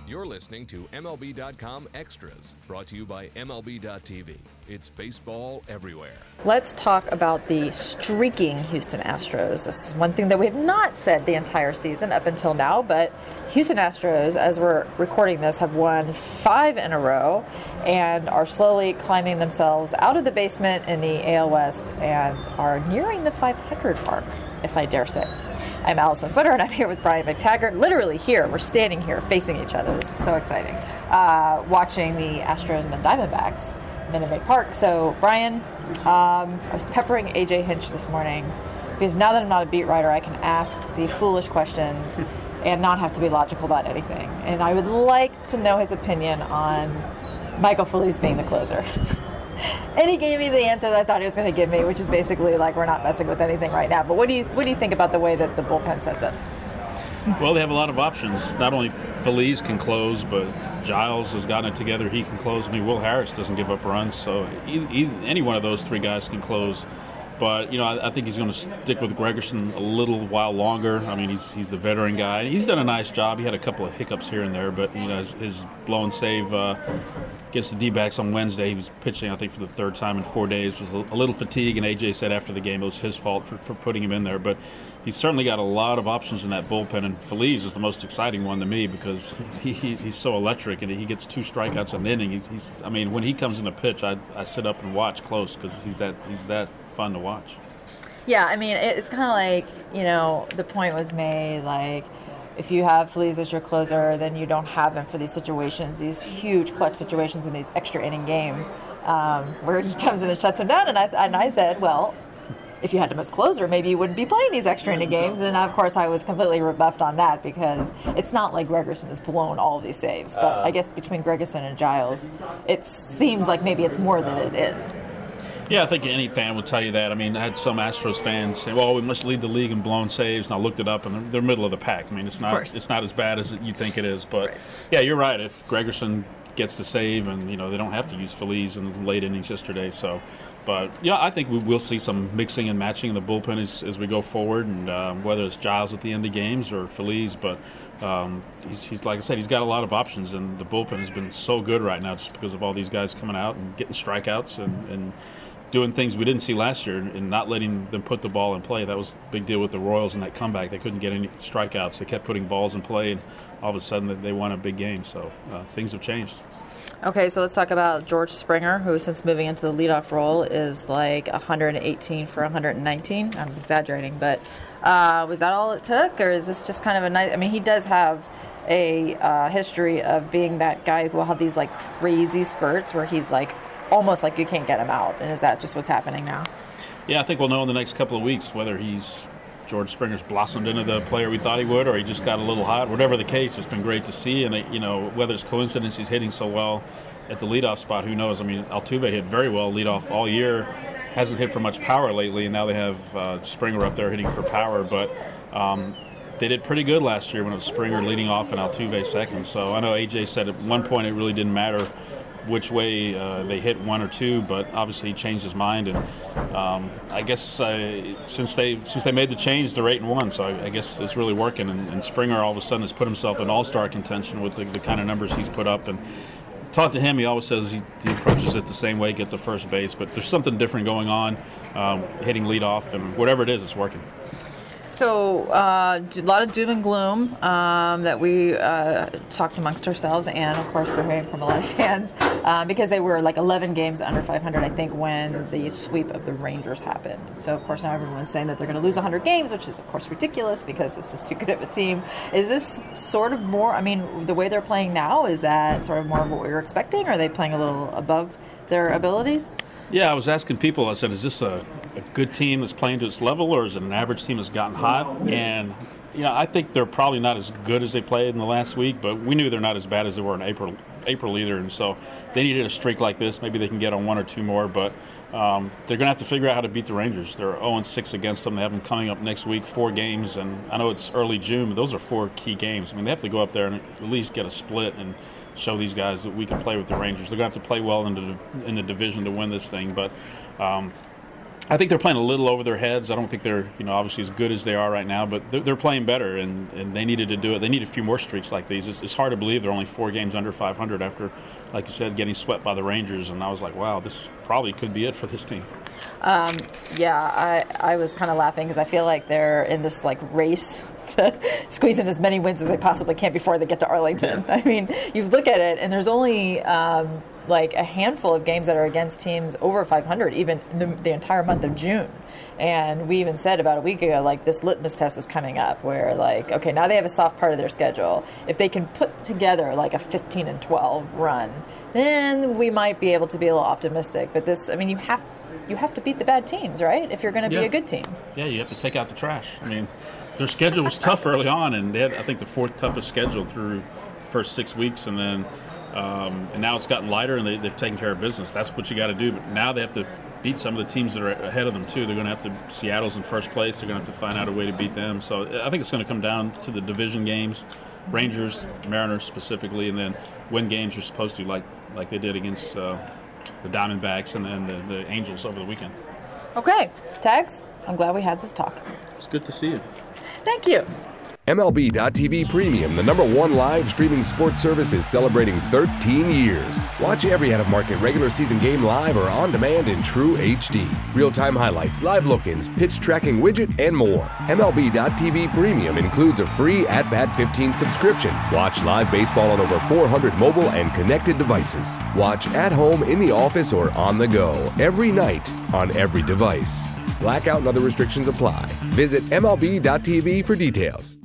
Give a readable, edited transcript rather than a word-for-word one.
You're listening to MLB.com Extras, brought to you by MLB.tv. It's baseball everywhere. Let's talk about the streaking Houston Astros. This is one thing that we have not said the entire season up until now, but Houston Astros, as we're recording this, have won 5 in a row and are slowly climbing themselves out of the basement in the AL West and are nearing the 500 mark, if I dare say. I'm Allison Footer, and I'm here with Brian McTaggart. Literally here. We're standing here facing each other. This is so exciting. Watching the Astros and the Diamondbacks, Minute Maid Park. So, Brian, I was peppering AJ Hinch this morning because now that I'm not a beat writer, I can ask the foolish questions and not have to be logical about anything. And I would like to know his opinion on Michael Feliz being the closer. And he gave me the answer that I thought he was going to give me, which is basically like we're not messing with anything right now. But what do you think about the way that the bullpen sets up? Well, they have a lot of options. Not only Feliz can close, but Giles has gotten it together. He can close. I mean, Will Harris doesn't give up runs, so any one of those three guys can close. But, I think he's going to stick with Gregerson a little while longer. I mean, he's the veteran guy. He's done a nice job. He had a couple of hiccups here and there, but, his blown save against the D-backs on Wednesday, he was pitching, I think, for the third time in 4 days. Was a little fatigue, and A.J. said after the game it was his fault for putting him in there. But he's certainly got a lot of options in that bullpen, and Feliz is the most exciting one to me because he's so electric, and he gets 2 strikeouts an inning. When he comes in a pitch, I sit up and watch close because he's that fun to watch. Yeah, I mean, it's kind of like, the point was made, like, if you have Feliz as your closer, then you don't have him for these situations, these huge clutch situations in these extra inning games where he comes in and shuts him down. And I said, well, if you had him as closer, maybe you wouldn't be playing these extra inning games. And, of course, I was completely rebuffed on that because it's not like Gregerson has blown all of these saves. But I guess between Gregerson and Giles, it seems like maybe it's more than it is. Yeah, I think any fan would tell you that. I mean, I had some Astros fans say, well, we must lead the league in blown saves, and I looked it up, and they're middle of the pack. I mean, it's not as bad as you think it is. But, Yeah, you're right. If Gregerson gets the save, and, they don't have to use Feliz in the late innings yesterday. So, but, I think we will see some mixing and matching in the bullpen as we go forward, and whether it's Giles at the end of games or Feliz. But he's like I said, he's got a lot of options, and the bullpen has been so good right now just because of all these guys coming out and getting strikeouts and doing things we didn't see last year and not letting them put the ball in play. That was a big deal with the Royals in that comeback. They couldn't get any strikeouts. They kept putting balls in play, and all of a sudden they won a big game. So things have changed. Okay, so let's talk about George Springer, who since moving into the leadoff role is like 118 for 119. I'm exaggerating, but was that all it took? Or is this just kind of a nice – I mean, he does have a history of being that guy who will have these like crazy spurts where he's like – almost like you can't get him out. And is that just what's happening now? Yeah, I think we'll know in the next couple of weeks whether George Springer's blossomed into the player we thought he would, or he just got a little hot. Whatever the case, it's been great to see. And, whether it's coincidence he's hitting so well at the leadoff spot, who knows? I mean, Altuve hit very well leadoff all year, hasn't hit for much power lately, and now they have Springer up there hitting for power. But they did pretty good last year when it was Springer leading off and Altuve second. So I know A.J. said at one point it really didn't matter which way they hit 1 or 2, but obviously he changed his mind, and I guess since they made the change, they're 8-1, so I guess it's really working. And Springer all of a sudden has put himself in all-star contention with the kind of numbers he's put up. And talk to him, he always says he approaches it the same way, get to first base, but there's something different going on, hitting leadoff, and whatever it is, it's working. So a lot of doom and gloom that we talked amongst ourselves, and of course we're hearing from a lot of fans because they were like 11 games under 500, I think, when the sweep of the Rangers happened. So of course now everyone's saying that they're going to lose 100 games, which is of course ridiculous because this is too good of a team. Is this sort of more, I mean, the way they're playing now, is that sort of more of what we were expecting? Or are they playing a little above their abilities? Yeah, I was asking people, I said, is this a good team that's playing to its level, or is it an average team that's gotten hot? And, I think they're probably not as good as they played in the last week, but we knew they're not as bad as they were in April either. And so they needed a streak like this. Maybe they can get on 1 or 2 more, but they're going to have to figure out how to beat the Rangers. They're 0-6 against them. They have them coming up next week, 4 games. And I know it's early June, but those are 4 key games. I mean, they have to go up there and at least get a split and show these guys that we can play with the Rangers. They're going to have to play well in the division to win this thing. But I think they're playing a little over their heads. I don't think they're, obviously as good as they are right now, but they're playing better, and they needed to do it. They need a few more streaks like these. It's hard to believe they're only 4 games under 500 after, like you said, getting swept by the Rangers, and I was like, wow, this probably could be it for this team. I was kind of laughing because I feel like they're in this race to squeeze in as many wins as they possibly can before they get to Arlington. Yeah. I mean, you look at it, and there's only a handful of games that are against teams over 500, even the entire month of June. And we even said about a week ago, this litmus test is coming up where, okay, now they have a soft part of their schedule. If they can put together a 15-12 run, then we might be able to be a little optimistic. But this, I mean, you have to beat the bad teams, right? If you're going to be a good team. Yeah, you have to take out the trash. I mean, their schedule was tough early on, and they had, I think, the 4th toughest schedule through the first 6 weeks, and then and now it's gotten lighter, and they've taken care of business. That's what you got to do. But now they have to beat some of the teams that are ahead of them, too. They're going to have to – Seattle's in first place. They're going to have to find out a way to beat them. So I think it's going to come down to the division games, Rangers, Mariners specifically, and then win games you're supposed to, like they did against the Diamondbacks and the Angels over the weekend. Okay. Tags, I'm glad we had this talk. It's good to see you. Thank you. MLB.TV Premium, the #1 live streaming sports service, is celebrating 13 years. Watch every out-of-market regular season game live or on demand in true HD. Real-time highlights, live look-ins, pitch tracking widget, and more. MLB.TV Premium includes a free At-Bat 15 subscription. Watch live baseball on over 400 mobile and connected devices. Watch at home, in the office, or on the go, every night, on every device. Blackout and other restrictions apply. Visit MLB.TV for details.